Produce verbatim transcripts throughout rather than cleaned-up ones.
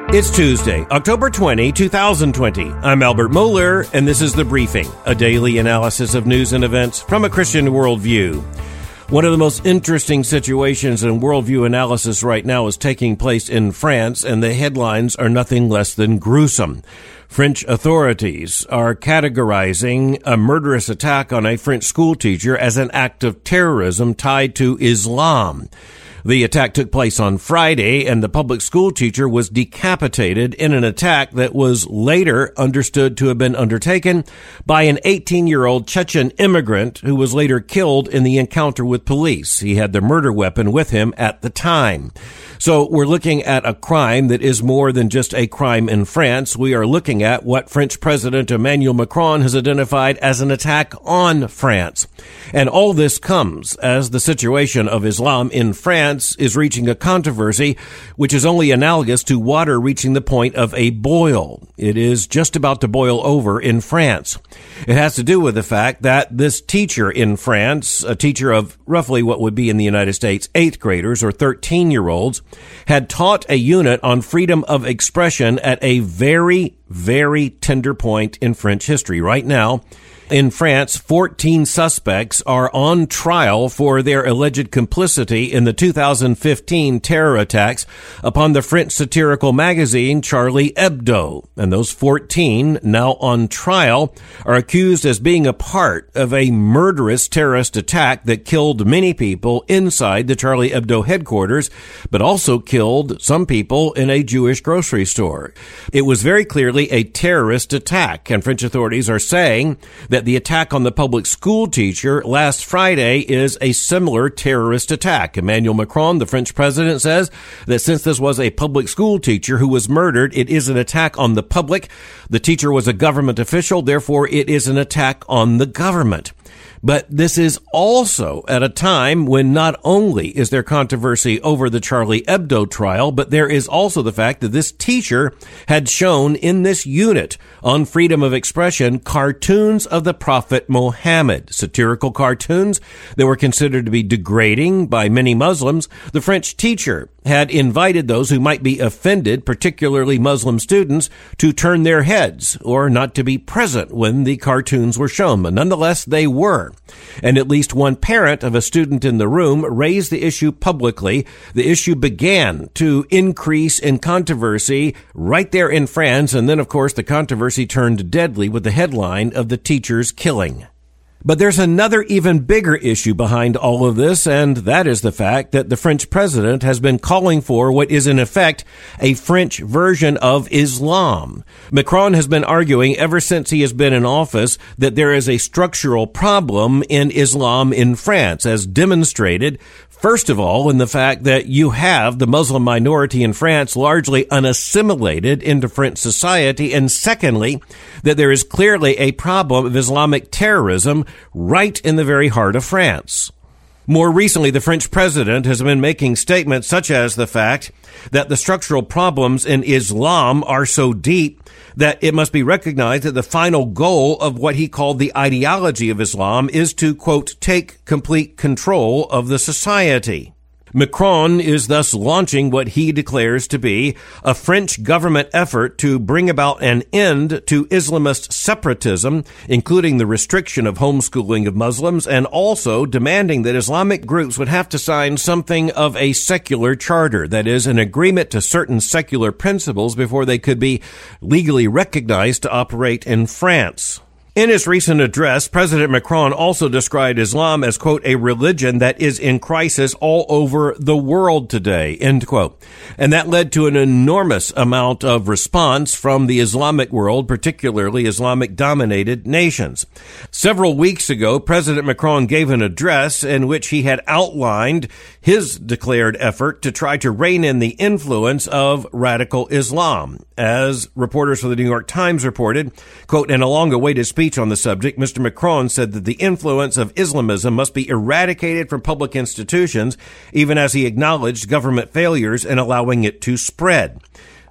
It's Tuesday, October twentieth, twenty twenty. I'm Albert Mohler, and this is The Briefing, a daily analysis of news and events from a Christian worldview. One of the most interesting situations in worldview analysis right now is taking place in France, and the headlines are nothing less than gruesome. French authorities are categorizing a murderous attack on a French schoolteacher as an act of terrorism tied to Islam. The attack took place on Friday, and the public school teacher was decapitated in an attack that was later understood to have been undertaken by an eighteen-year-old Chechen immigrant who was later killed in the encounter with police. He had the murder weapon with him at the time. So we're looking at a crime that is more than just a crime in France. We are looking at what French President Emmanuel Macron has identified as an attack on France. And all this comes as the situation of Islam in France is reaching a controversy which is only analogous to water reaching the point of a boil. It is just about to boil over in France. It has to do with the fact that this teacher in France, a teacher of roughly what would be in the United States eighth graders or thirteen-year-olds, had taught a unit on freedom of expression at a very, very tender point in French history. Right now, in France, fourteen suspects are on trial for their alleged complicity in the two thousand fifteen terror attacks upon the French satirical magazine Charlie Hebdo. And those fourteen, now on trial, are accused as being a part of a murderous terrorist attack that killed many people inside the Charlie Hebdo headquarters, but also killed some people in a Jewish grocery store. It was very clearly a terrorist attack, and French authorities are saying that the attack on the public school teacher last Friday is a similar terrorist attack. Emmanuel Macron, the French president, says that since this was a public school teacher who was murdered, it is an attack on the public. The teacher was a government official, therefore it is an attack on the government. But this is also at a time when not only is there controversy over the Charlie Hebdo trial, but there is also the fact that this teacher had shown in this unit on freedom of expression cartoons of the Prophet Muhammad, satirical cartoons that were considered to be degrading by many Muslims. The French teacher had invited those who might be offended, particularly Muslim students, to turn their heads or not to be present when the cartoons were shown. But nonetheless, they were. And at least one parent of a student in the room raised the issue publicly. The issue began to increase in controversy right there in France. And then, of course, the controversy turned deadly with the headline of the teacher's killing. But there's another even bigger issue behind all of this, and that is the fact that the French president has been calling for what is in effect a French version of Islam. Macron has been arguing ever since he has been in office that there is a structural problem in Islam in France, as demonstrated first of all, in the fact that you have the Muslim minority in France largely unassimilated into French society, and secondly, that there is clearly a problem of Islamic terrorism right in the very heart of France. More recently, the French president has been making statements such as the fact that the structural problems in Islam are so deep that it must be recognized that the final goal of what he called the ideology of Islam is to, quote, take complete control of the society. Macron is thus launching what he declares to be a French government effort to bring about an end to Islamist separatism, including the restriction of homeschooling of Muslims, and also demanding that Islamic groups would have to sign something of a secular charter, that is, an agreement to certain secular principles before they could be legally recognized to operate in France. In his recent address, President Macron also described Islam as, quote, a religion that is in crisis all over the world today, end quote. And that led to an enormous amount of response from the Islamic world, particularly Islamic-dominated nations. Several weeks ago, President Macron gave an address in which he had outlined his declared effort to try to rein in the influence of radical Islam. As reporters for the New York Times reported, quote, in a long-awaited speech on the subject, Mister Macron said that the influence of Islamism must be eradicated from public institutions, even as he acknowledged government failures in allowing it to spread.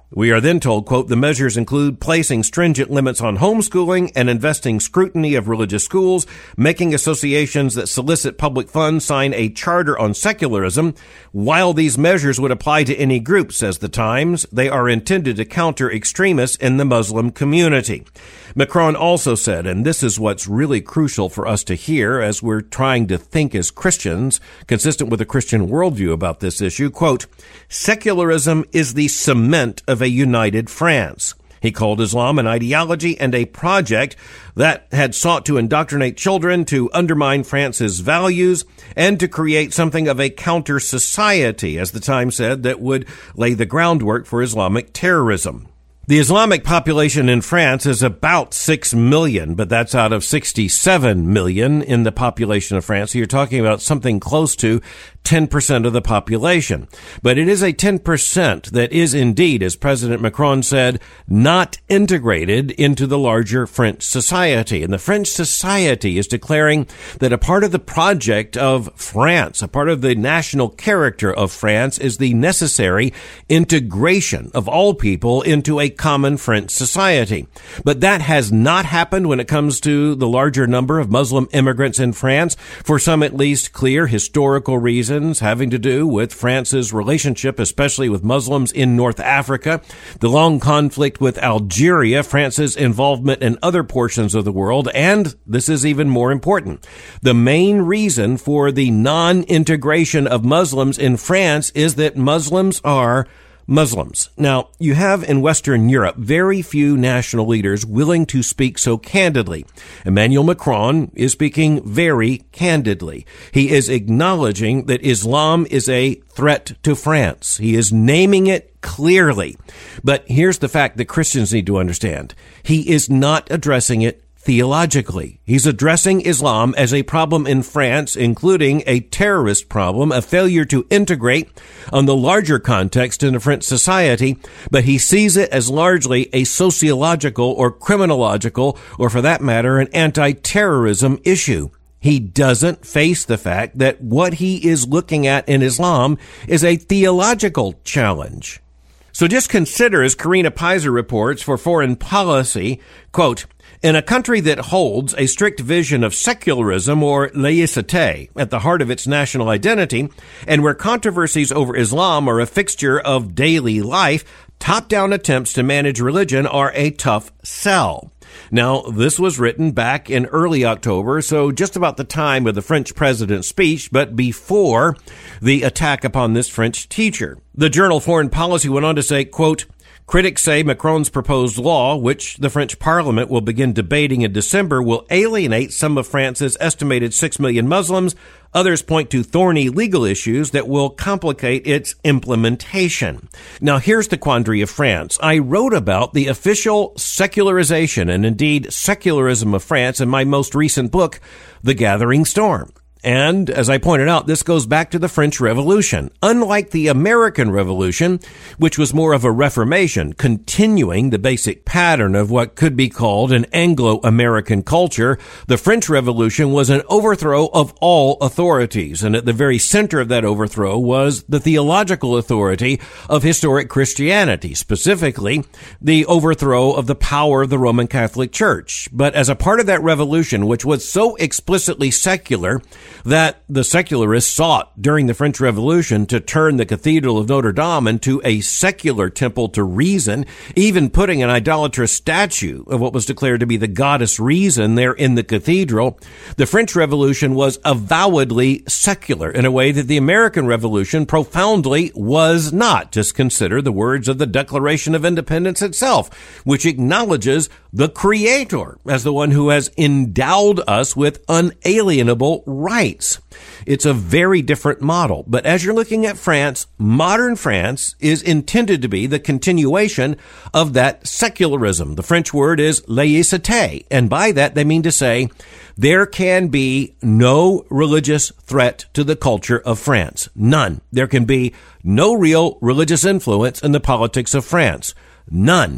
We are then told, quote, the measures include placing stringent limits on homeschooling and investing scrutiny of religious schools, making associations that solicit public funds sign a charter on secularism. While these measures would apply to any group, says the Times, they are intended to counter extremists in the Muslim community. Macron also said, and this is what's really crucial for us to hear as we're trying to think as Christians, consistent with a Christian worldview about this issue, quote, secularism is the cement of a united France. He called Islam an ideology and a project that had sought to indoctrinate children, to undermine France's values, and to create something of a counter-society, as the Times said, that would lay the groundwork for Islamic terrorism. The Islamic population in France is about six million, but that's out of sixty-seven million in the population of France. So you're talking about something close to ten percent of the population. But it is a ten percent that is indeed, as President Macron said, not integrated into the larger French society. And the French society is declaring that a part of the project of France, a part of the national character of France, is the necessary integration of all people into a common French society. But that has not happened when it comes to the larger number of Muslim immigrants in France, for some at least clear historical reasons having to do with France's relationship, especially with Muslims in North Africa, the long conflict with Algeria, France's involvement in other portions of the world, and this is even more important. The main reason for the non-integration of Muslims in France is that Muslims are Muslims. Now, you have in Western Europe very few national leaders willing to speak so candidly. Emmanuel Macron is speaking very candidly. He is acknowledging that Islam is a threat to France. He is naming it clearly. But here's the fact that Christians need to understand. He is not addressing it theologically. He's addressing Islam as a problem in France, including a terrorist problem, a failure to integrate on the larger context in a French society, but he sees it as largely a sociological or criminological, or for that matter, an anti-terrorism issue. He doesn't face the fact that what he is looking at in Islam is a theological challenge. So just consider, as Karina Pizer reports for Foreign Policy, quote, in a country that holds a strict vision of secularism or laïcité at the heart of its national identity, and where controversies over Islam are a fixture of daily life, top-down attempts to manage religion are a tough sell. Now, this was written back in early October, so just about the time of the French president's speech, but before the attack upon this French teacher. The journal Foreign Policy went on to say, quote, critics say Macron's proposed law, which the French parliament will begin debating in December, will alienate some of France's estimated six million Muslims. Others point to thorny legal issues that will complicate its implementation. Now, here's the quandary of France. I wrote about the official secularization and indeed secularism of France in my most recent book, The Gathering Storm. And, as I pointed out, this goes back to the French Revolution. Unlike the American Revolution, which was more of a reformation, continuing the basic pattern of what could be called an Anglo-American culture, the French Revolution was an overthrow of all authorities. And at the very center of that overthrow was the theological authority of historic Christianity, specifically the overthrow of the power of the Roman Catholic Church. But as a part of that revolution, which was so explicitly secular, that the secularists sought during the French Revolution to turn the Cathedral of Notre Dame into a secular temple to reason, even putting an idolatrous statue of what was declared to be the goddess Reason there in the cathedral. The French Revolution was avowedly secular in a way that the American Revolution profoundly was not. Just consider the words of the Declaration of Independence itself, which acknowledges the Creator as the one who has endowed us with unalienable rights. It's a very different model. But as you're looking at France, modern France is intended to be the continuation of that secularism. The French word is laïcité, and by that they mean to say there can be no religious threat to the culture of France. None. There can be no real religious influence in the politics of France. None.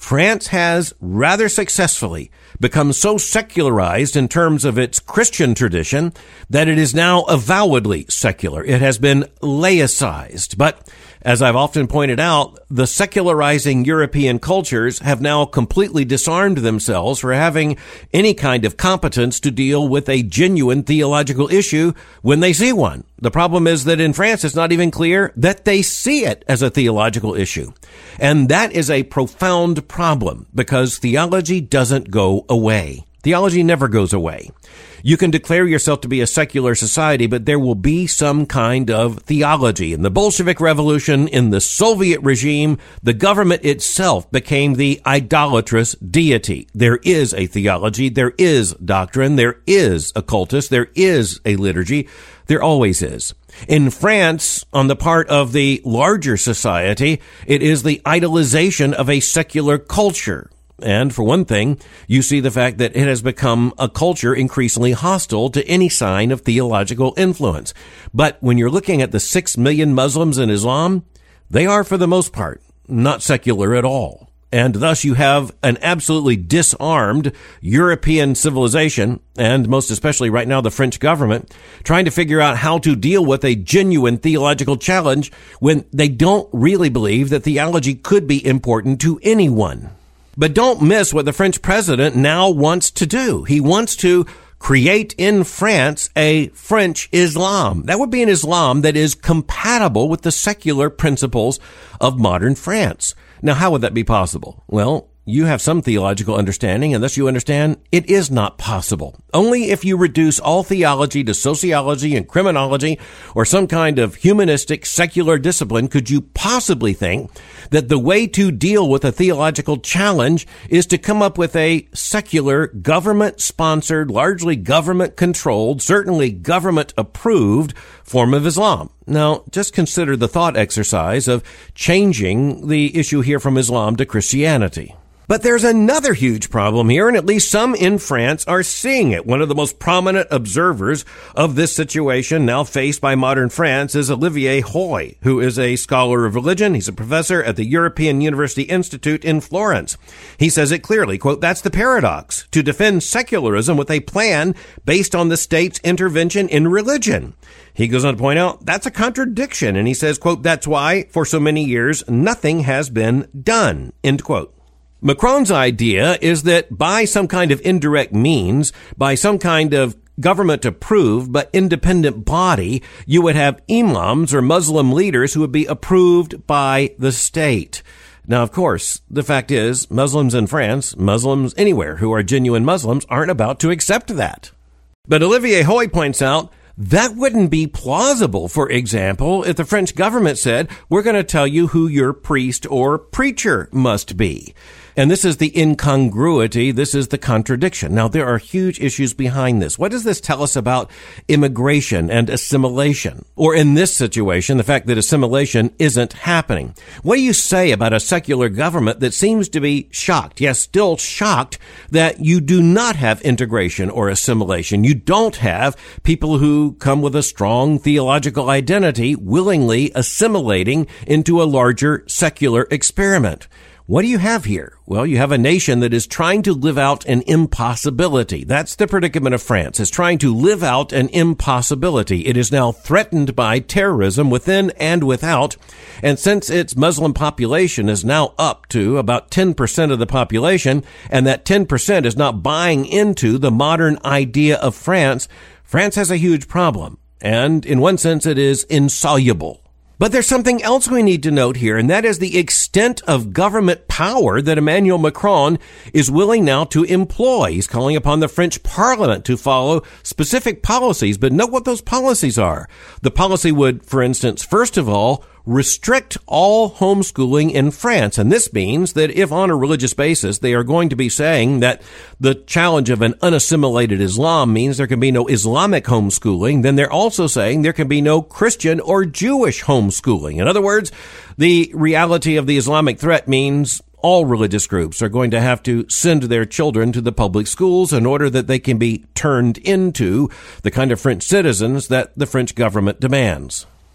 France has rather successfully become so secularized in terms of its Christian tradition that it is now avowedly secular. It has been laicized. But as I've often pointed out, the secularizing European cultures have now completely disarmed themselves for having any kind of competence to deal with a genuine theological issue when they see one. The problem is that in France, it's not even clear that they see it as a theological issue. And that is a profound problem because theology doesn't go away. Theology never goes away. You can declare yourself to be a secular society, but there will be some kind of theology. In the Bolshevik Revolution, in the Soviet regime, the government itself became the idolatrous deity. There is a theology, there is doctrine, there is a cultus, there is a liturgy. There always is. In France, on the part of the larger society, it is the idolization of a secular culture. And for one thing, you see the fact that it has become a culture increasingly hostile to any sign of theological influence. But when you're looking at the six million Muslims in Islam, they are, for the most part, not secular at all. And thus you have an absolutely disarmed European civilization, and most especially right now the French government, trying to figure out how to deal with a genuine theological challenge when they don't really believe that theology could be important to anyone. But don't miss what the French president now wants to do. He wants to create in France a French Islam. That would be an Islam that is compatible with the secular principles of modern France. Now, how would that be possible? Well, you have some theological understanding, and thus you understand it is not possible. Only if you reduce all theology to sociology and criminology or some kind of humanistic secular discipline could you possibly think that the way to deal with a theological challenge is to come up with a secular, government-sponsored, largely government-controlled, certainly government-approved form of Islam. Now, just consider the thought exercise of changing the issue here from Islam to Christianity. But there's another huge problem here, and at least some in France are seeing it. One of the most prominent observers of this situation now faced by modern France is Olivier Hoy, who is a scholar of religion. He's a professor at the European University Institute in Florence. He says it clearly, quote, "That's the paradox, to defend secularism with a plan based on the state's intervention in religion." He goes on to point out that's a contradiction, and he says, quote, "That's why, for so many years, nothing has been done," end quote. Macron's idea is that by some kind of indirect means, by some kind of government-approved but independent body, you would have imams or Muslim leaders who would be approved by the state. Now, of course, the fact is, Muslims in France, Muslims anywhere who are genuine Muslims, aren't about to accept that. But Olivier Hoy points out that wouldn't be plausible, for example, if the French government said, we're going to tell you who your priest or preacher must be. And this is the incongruity. This is the contradiction. Now, there are huge issues behind this. What does this tell us about immigration and assimilation? Or in this situation, the fact that assimilation isn't happening. What do you say about a secular government that seems to be shocked, yes, still shocked, that you do not have integration or assimilation? You don't have people who come with a strong theological identity willingly assimilating into a larger secular experiment. What do you have here? Well, you have a nation that is trying to live out an impossibility. That's the predicament of France. It's trying to live out an impossibility. It is now threatened by terrorism within and without. And since its Muslim population is now up to about ten percent of the population, and that ten percent is not buying into the modern idea of France, France has a huge problem. And in one sense, it is insoluble. But there's something else we need to note here, and that is the extent of government power that Emmanuel Macron is willing now to employ. He's calling upon the French Parliament to follow specific policies, but note what those policies are. The policy would, for instance, first of all, restrict all homeschooling in France. And this means that if on a religious basis they are going to be saying that the challenge of an unassimilated Islam means there can be no Islamic homeschooling, then they're also saying there can be no Christian or Jewish homeschooling. In other words, the reality of the Islamic threat means all religious groups are going to have to send their children to the public schools in order that they can be turned into the kind of French citizens that the French government demands.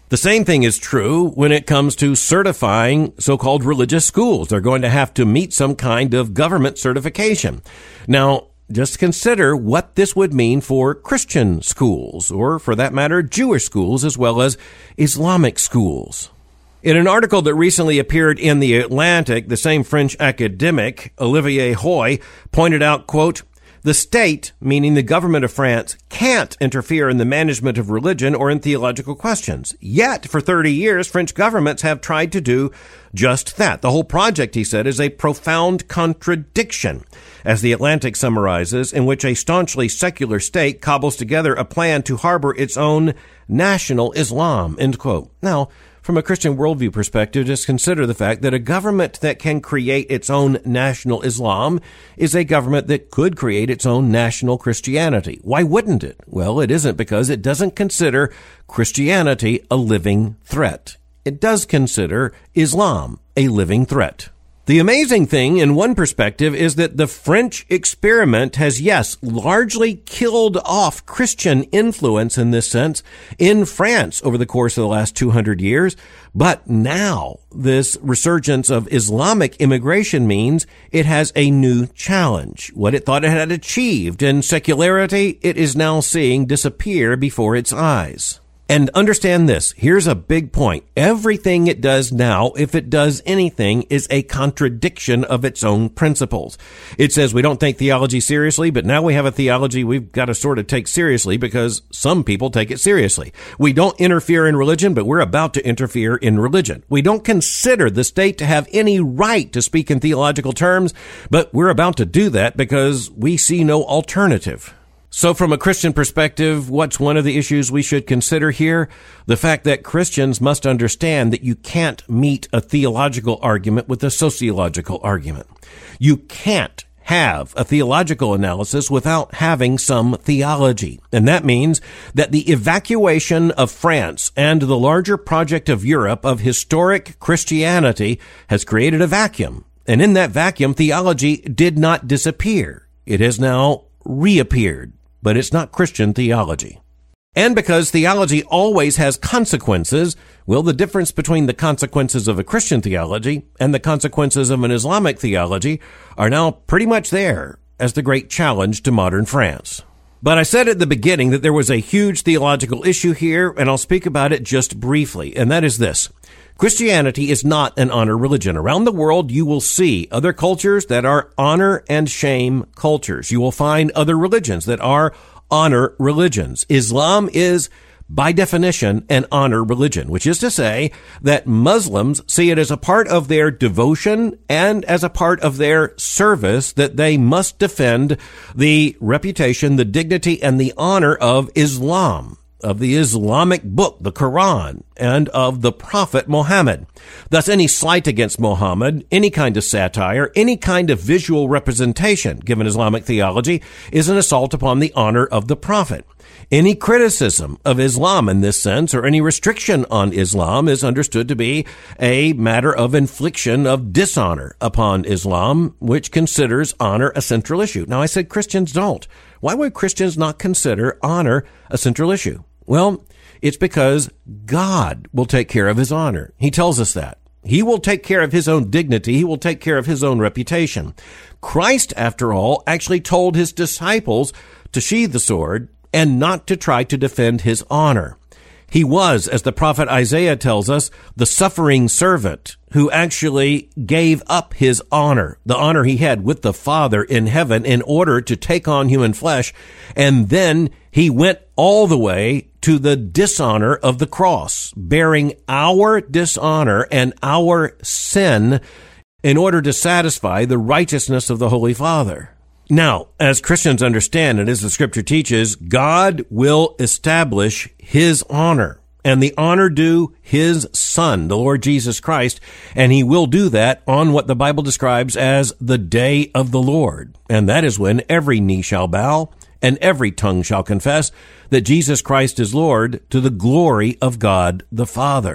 The same thing is true when it comes to certifying so-called religious schools. They're going to have to meet some kind of government certification. Now, just consider what this would mean for Christian schools, or for that matter, Jewish schools, as well as Islamic schools. In an article that recently appeared in The Atlantic, the same French academic, Olivier Hoy, pointed out, quote, "The state, meaning the government of France, can't interfere in the management of religion or in theological questions. Yet, for thirty years, French governments have tried to do just that. The whole project," he said, "is a profound contradiction," as The Atlantic summarizes, in which a staunchly secular state cobbles together a plan to harbor its own national Islam, end quote. Now, from a Christian worldview perspective, just consider the fact that a government that can create its own national Islam is a government that could create its own national Christianity. Why wouldn't it? Well, it isn't, because it doesn't consider Christianity a living threat. It does consider Islam a living threat. The amazing thing, in one perspective, is that the French experiment has, yes, largely killed off Christian influence in this sense in France over the course of the last two hundred years. But now this resurgence of Islamic immigration means it has a new challenge. What it thought it had achieved in secularity, it is now seeing disappear before its eyes. And understand this, here's a big point. Everything it does now, if it does anything, is a contradiction of its own principles. It says we don't take theology seriously, but now we have a theology we've got to sort of take seriously because some people take it seriously. We don't interfere in religion, but we're about to interfere in religion. We don't consider the state to have any right to speak in theological terms, but we're about to do that because we see no alternative. So from a Christian perspective, what's one of the issues we should consider here? The fact that Christians must understand that you can't meet a theological argument with a sociological argument. You can't have a theological analysis without having some theology. And that means that the evacuation of France and the larger project of Europe of historic Christianity has created a vacuum. And in that vacuum, theology did not disappear. It has now reappeared. But it's not Christian theology. And because theology always has consequences, well, the difference between the consequences of a Christian theology and the consequences of an Islamic theology are now pretty much there as the great challenge to modern France. But I said at the beginning that there was a huge theological issue here, and I'll speak about it just briefly, and that is this. Christianity is not an honor religion. Around the world, you will see other cultures that are honor and shame cultures. You will find other religions that are honor religions. Islam is, by definition, an honor religion, which is to say that Muslims see it as a part of their devotion and as a part of their service that they must defend the reputation, the dignity, and the honor of Islam, of the Islamic book, the Quran, and of the Prophet Muhammad. Thus, any slight against Muhammad, any kind of satire, any kind of visual representation, given Islamic theology, is an assault upon the honor of the Prophet. Any criticism of Islam in this sense, or any restriction on Islam, is understood to be a matter of infliction of dishonor upon Islam, which considers honor a central issue. Now, I said Christians don't. Why would Christians not consider honor a central issue? Well, it's because God will take care of his honor. He tells us that. He will take care of his own dignity. He will take care of his own reputation. Christ, after all, actually told his disciples to sheathe the sword and not to try to defend his honor. He was, as the prophet Isaiah tells us, the suffering servant who actually gave up his honor, the honor he had with the Father in heaven, in order to take on human flesh. And then he went all the way to the dishonor of the cross, bearing our dishonor and our sin in order to satisfy the righteousness of the Holy Father. Now, as Christians understand, and as the scripture teaches, God will establish his honor and the honor due his Son, the Lord Jesus Christ, and he will do that on what the Bible describes as the day of the Lord. And that is when every knee shall bow and every tongue shall confess that Jesus Christ is Lord, to the glory of God the Father.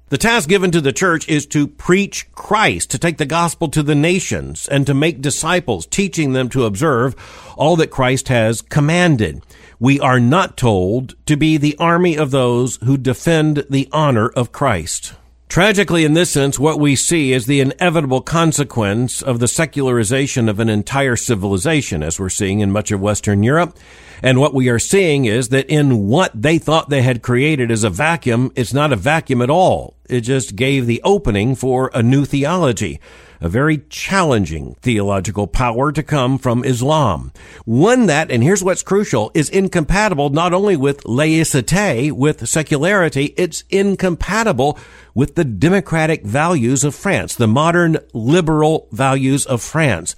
The task given to the church is to preach Christ, to take the gospel to the nations, and to make disciples, teaching them to observe all that Christ has commanded. We are not told to be the army of those who defend the honor of Christ. Tragically, in this sense, what we see is the inevitable consequence of the secularization of an entire civilization, as we're seeing in much of Western Europe. And what we are seeing is that in what they thought they had created as a vacuum, it's not a vacuum at all. It just gave the opening for a new theology, a very challenging theological power to come from Islam. One that, and here's what's crucial, is incompatible not only with laicite, with secularity, it's incompatible with the democratic values of France, the modern liberal values of France.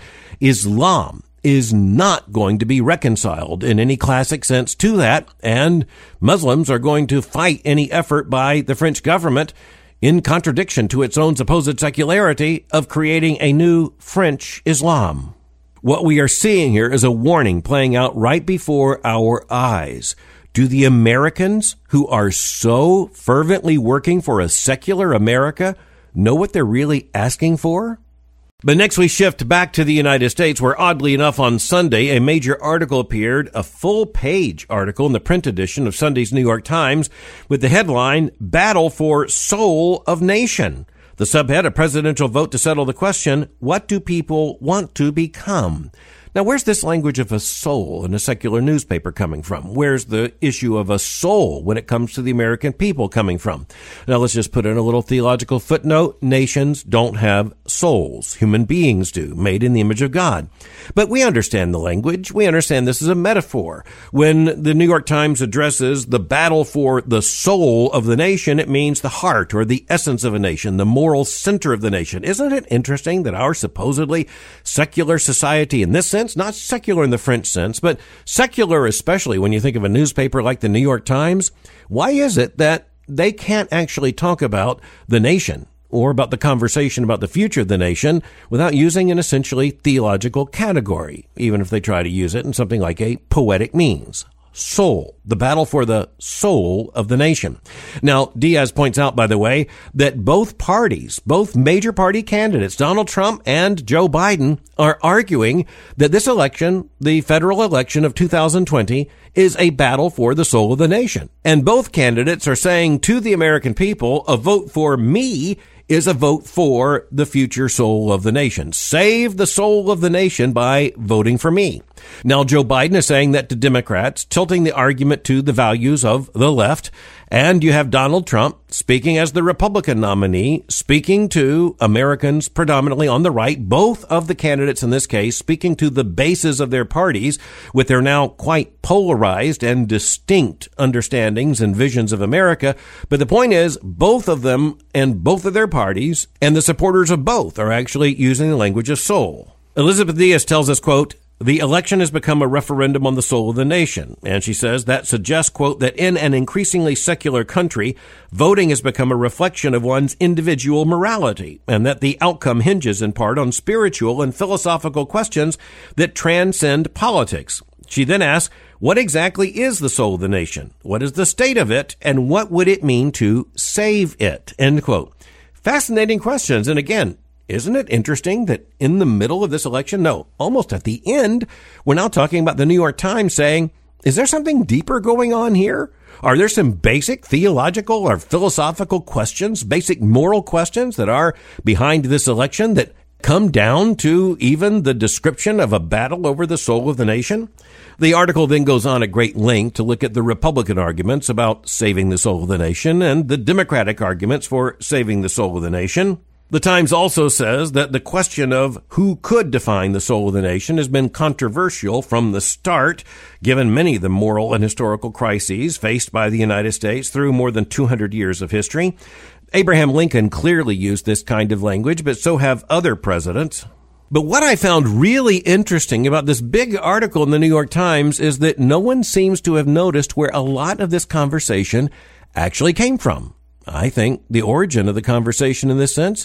Islam is not going to be reconciled in any classic sense to that, and Muslims are going to fight any effort by the French government in contradiction to its own supposed secularity of creating a new French Islam. What we are seeing here is a warning playing out right before our eyes. Do the Americans who are so fervently working for a secular America know what they're really asking for? But next we shift back to the United States, where oddly enough on Sunday, a major article appeared, a full-page article in the print edition of Sunday's New York Times, with the headline, Battle for Soul of Nation. The subhead, a presidential vote to settle the question, what do people want to become? Now, where's this language of a soul in a secular newspaper coming from? Where's the issue of a soul when it comes to the American people coming from? Now, let's just put in a little theological footnote. Nations don't have souls. Human beings do, made in the image of God. But we understand the language. We understand this is a metaphor. When the New York Times addresses the battle for the soul of the nation, it means the heart or the essence of a nation, the moral center of the nation. Isn't it interesting that our supposedly secular society in this sense, not secular in the French sense, but secular especially when you think of a newspaper like the New York Times, why is it that they can't actually talk about the nation or about the conversation about the future of the nation without using an essentially theological category, even if they try to use it in something like a poetic means? Soul, the battle for the soul of the nation. Now, Diaz points out, by the way, that both parties, both major party candidates, Donald Trump and Joe Biden, are arguing that this election, the federal election of two thousand twenty, is a battle for the soul of the nation. And both candidates are saying to the American people, a vote for me is a vote for the future soul of the nation. Save the soul of the nation by voting for me. Now, Joe Biden is saying that to Democrats, tilting the argument to the values of the left. And you have Donald Trump speaking as the Republican nominee, speaking to Americans predominantly on the right, both of the candidates in this case, speaking to the bases of their parties with their now quite polarized and distinct understandings and visions of America. But the point is, both of them and both of their parties and the supporters of both are actually using the language of soul. Elizabeth Diaz tells us, quote, the election has become a referendum on the soul of the nation. And she says that suggests, quote, that in an increasingly secular country, voting has become a reflection of one's individual morality, and that the outcome hinges in part on spiritual and philosophical questions that transcend politics. She then asks, what exactly is the soul of the nation? What is the state of it? And what would it mean to save it? End quote. Fascinating questions. And again, isn't it interesting that in the middle of this election, no, almost at the end, we're now talking about the New York Times saying, is there something deeper going on here? Are there some basic theological or philosophical questions, basic moral questions that are behind this election that come down to even the description of a battle over the soul of the nation? The article then goes on at great length to look at the Republican arguments about saving the soul of the nation and the Democratic arguments for saving the soul of the nation. The Times also says that the question of who could define the soul of the nation has been controversial from the start, given many of the moral and historical crises faced by the United States through more than two hundred years of history. Abraham Lincoln clearly used this kind of language, but so have other presidents. But what I found really interesting about this big article in the New York Times is that no one seems to have noticed where a lot of this conversation actually came from. I think the origin of the conversation in this sense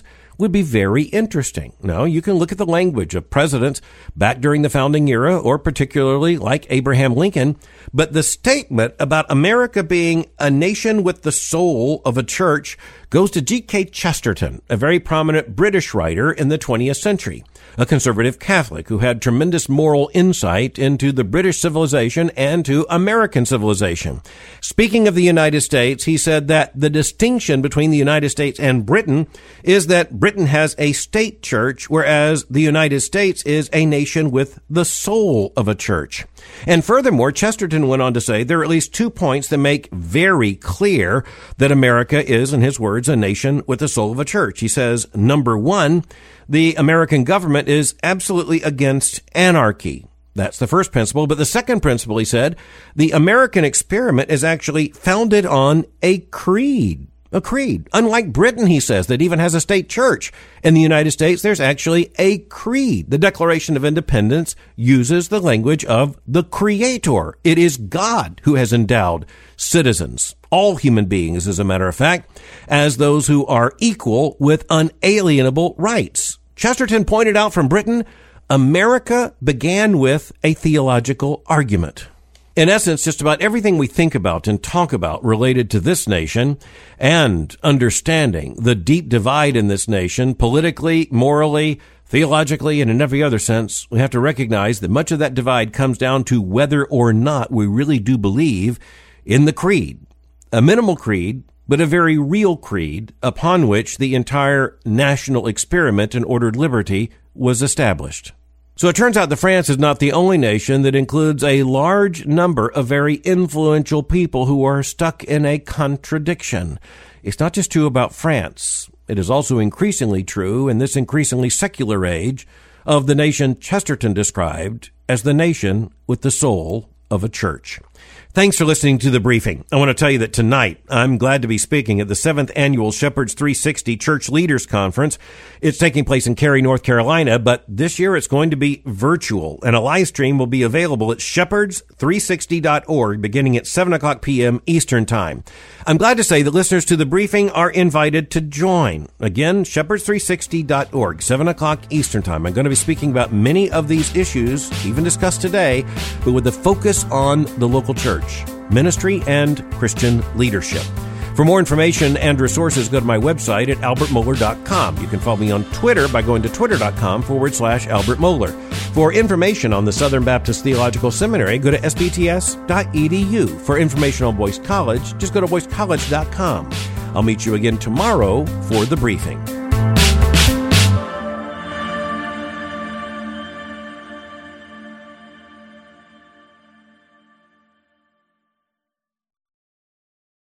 would be very interesting. Now, you can look at the language of presidents back during the founding era, or particularly like Abraham Lincoln, but the statement about America being a nation with the soul of a church goes to G K Chesterton, a very prominent British writer in the twentieth century, a conservative Catholic who had tremendous moral insight into the British civilization and to American civilization. Speaking of the United States, he said that the distinction between the United States and Britain is that Britain has a state church, whereas the United States is a nation with the soul of a church. And furthermore, Chesterton went on to say there are at least two points that make very clear that America is, in his words, a nation with the soul of a church. He says, number one, the American government is absolutely against anarchy. That's the first principle. But the second principle, he said, the American experiment is actually founded on a creed. A creed. Unlike Britain, he says, that even has a state church. In the United States, there's actually a creed. The Declaration of Independence uses the language of the Creator. It is God who has endowed citizens, all human beings, as a matter of fact, as those who are equal with unalienable rights. Chesterton pointed out from Britain, America began with a theological argument. In essence, just about everything we think about and talk about related to this nation and understanding the deep divide in this nation, politically, morally, theologically, and in every other sense, we have to recognize that much of that divide comes down to whether or not we really do believe in the creed. A minimal creed, but a very real creed upon which the entire national experiment in ordered liberty was established. So it turns out that France is not the only nation that includes a large number of very influential people who are stuck in a contradiction. It's not just true about France. It is also increasingly true in this increasingly secular age of the nation Chesterton described as the nation with the soul of a church. Thanks for listening to The Briefing. I want to tell you that tonight I'm glad to be speaking at the seventh Annual Shepherds three sixty Church Leaders Conference. It's taking place in Cary, North Carolina, but this year it's going to be virtual, and a live stream will be available at shepherds three sixty dot org beginning at seven o'clock p.m. Eastern Time. I'm glad to say that listeners to The Briefing are invited to join. Again, shepherds three sixty dot org, seven o'clock Eastern Time. I'm going to be speaking about many of these issues, even discussed today, but with the focus on the local church, ministry, and Christian leadership. For more information and resources, go to my website at albert mohler dot com. You can follow me on Twitter by going to twitter.com forward slash Albert Mohler. For information on the Southern Baptist Theological Seminary, go to s b t s dot e d u. For information on Boyce College, just go to boyce college dot com. I'll meet you again tomorrow for The Briefing.